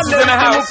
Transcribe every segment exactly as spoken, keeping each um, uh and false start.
Texas in the house.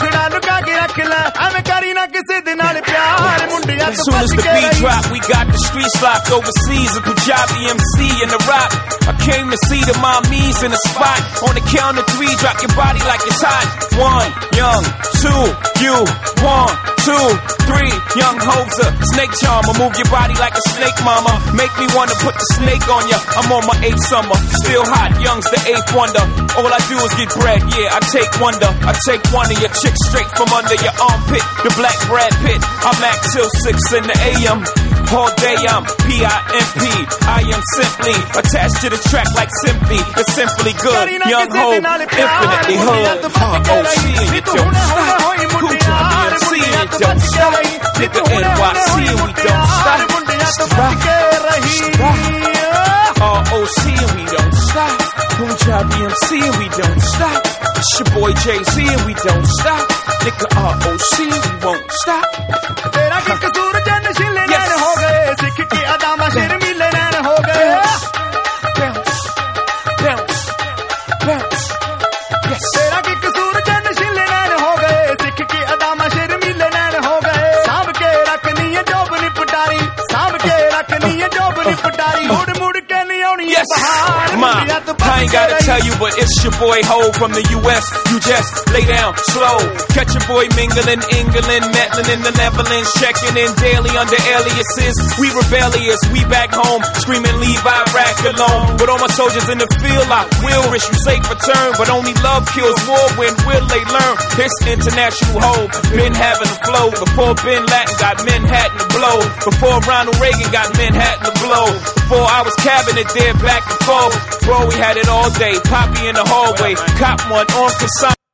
As soon as the beat drop, we got the streets locked overseas. A Punjabi M C in the rock. I came to see the mommies in the spot. On the count of three, drop your body like it's hot. One, young, two, you, one, two, three, young Hoser, snake charmer. Move your body like a snake, mama. Make me wanna put the snake on ya. I'm on my eighth summer, still hot, young's the eighth wonder. All I do is get bread, yeah, I take wonder. I take one of your chicks straight from under your armpit. The black Brad Pitt, I'm at till six in the A M. All day I'm P I M P. I am simply attached to the track like simply. It's simply good. Young Ho, infinitely hood. R O C and you don't stop. Punjabi M C and you don't stop. Nigga N Y C and we don't stop. Rock, rock. R O C and we don't stop. Punjabi M C and we don't stop. It's your boy Jay-Z and we don't stop. Nigga R O C and we won't stop. Yes, Ma, I ain't gotta tell you, but it's your boy Ho from the U S. You just lay down slow. Catch your boy mingling, England, meddling in the Netherlands, checking in daily under aliases. We rebellious, we back home, screaming leave Iraq alone. But all my soldiers in the field, I will wish you safe return. But only love kills war, when will they learn? This international Ho, been having the flow. Before Bin Laden got Manhattan to blow. Before Ronald Reagan got Manhattan to blow. Before I was cabinet there back and forth. Bro, we had it all day. Poppy in the hallway. Cop one on consignment.